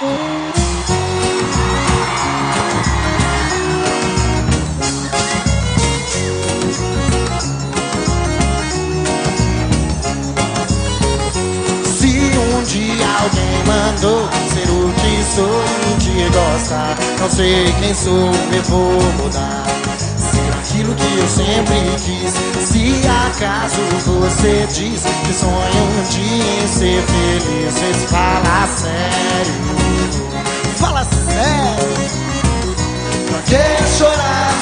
Se um dia alguém mandou ser o que sou e um dia gostar, não sei quem sou, eu vou mudar. Ser aquilo que eu sempre quis. Se acaso você diz que sonha um dia em ser feliz, vê se fala sério.